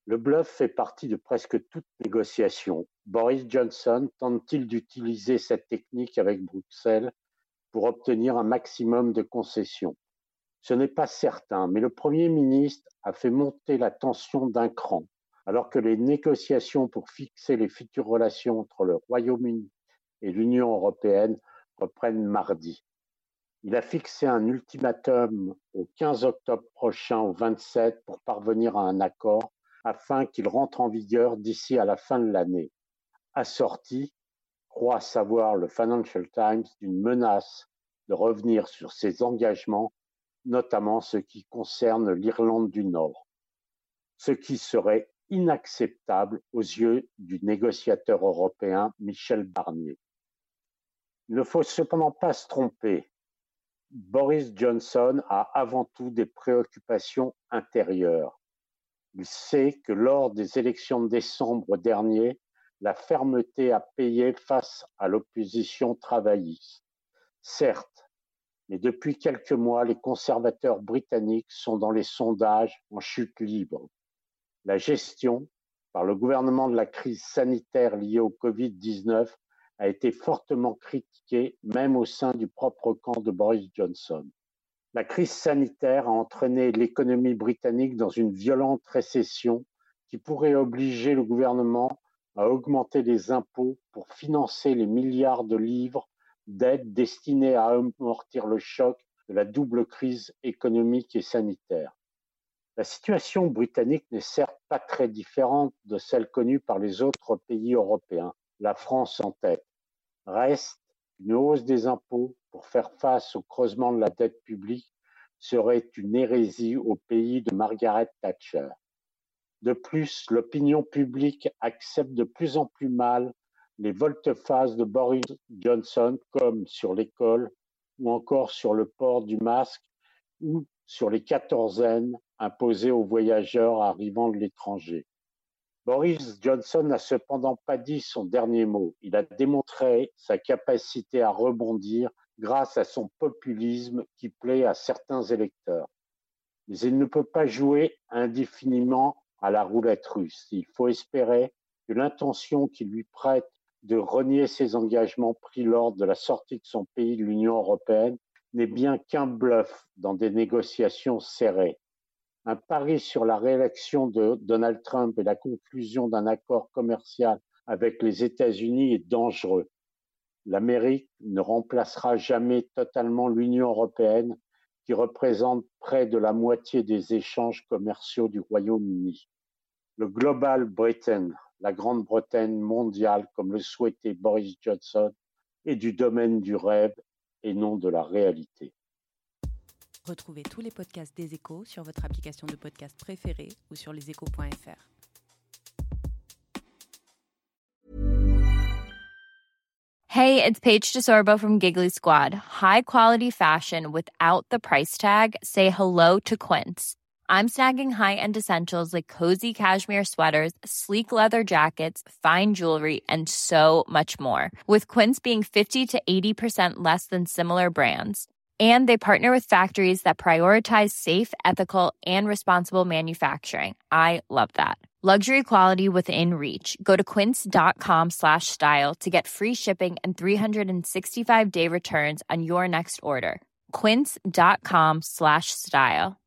Le bluff fait partie de presque toute négociation. Boris Johnson tente-t-il d'utiliser cette technique avec Bruxelles pour obtenir un maximum de concessions? Ce n'est pas certain, mais le Premier ministre a fait monter la tension d'un cran, alors que les négociations pour fixer les futures relations entre le Royaume-Uni et l'Union européenne reprennent mardi. Il a fixé un ultimatum au 15 octobre prochain au 27 pour parvenir à un accord afin qu'il rentre en vigueur d'ici à la fin de l'année, assorti, croit savoir le Financial Times, d'une menace de revenir sur ses engagements, notamment ce qui concerne l'Irlande du Nord, ce qui serait inacceptable aux yeux du négociateur européen Michel Barnier. Il ne faut cependant pas se tromper. Boris Johnson a avant tout des préoccupations intérieures. Il sait que lors des élections de décembre dernier, la fermeté a payé face à l'opposition travailliste. Certes, mais depuis quelques mois, les conservateurs britanniques sont dans les sondages en chute libre. La gestion par le gouvernement de la crise sanitaire liée au Covid-19 a été fortement critiquée, même au sein du propre camp de Boris Johnson. La crise sanitaire a entraîné l'économie britannique dans une violente récession qui pourrait obliger le gouvernement à augmenter les impôts pour financer les milliards de livres d'aides destinées à amortir le choc de la double crise économique et sanitaire. La situation britannique n'est certes pas très différente de celle connue par les autres pays européens, la France en tête. Reste une hausse des impôts pour faire face au creusement de la dette publique serait une hérésie au pays de Margaret Thatcher. De plus, l'opinion publique accepte de plus en plus mal les volte-face de Boris Johnson, comme sur l'école ou encore sur le port du masque ou sur les quatorzaines imposées aux voyageurs arrivant de l'étranger. Boris Johnson n'a cependant pas dit son dernier mot. Il a démontré sa capacité à rebondir grâce à son populisme qui plaît à certains électeurs. Mais il ne peut pas jouer indéfiniment à la roulette russe. Il faut espérer que l'intention qui lui prête de renier ses engagements pris lors de la sortie de son pays de l'Union européenne n'est bien qu'un bluff dans des négociations serrées. Un pari sur la réélection de Donald Trump et la conclusion d'un accord commercial avec les États-Unis est dangereux. L'Amérique ne remplacera jamais totalement l'Union européenne, qui représente près de la moitié des échanges commerciaux du Royaume-Uni. Le Global Britain, la Grande-Bretagne mondiale, comme le souhaitait Boris Johnson, est du domaine du rêve et non de la réalité. Retrouvez tous les podcasts des Échos sur votre application de podcast préférée ou sur leséchos.fr. Hey, it's Paige DeSorbo from Giggly Squad. High quality fashion without the price tag. Say hello to Quince. I'm snagging high-end essentials like cozy cashmere sweaters, sleek leather jackets, fine jewelry, and so much more. With Quince being 50 to 80% less than similar brands. And they partner with factories that prioritize safe, ethical, and responsible manufacturing. I love that. Luxury quality within reach. Go to quince.com/style to get free shipping and 365-day returns on your next order. Quince.com/style.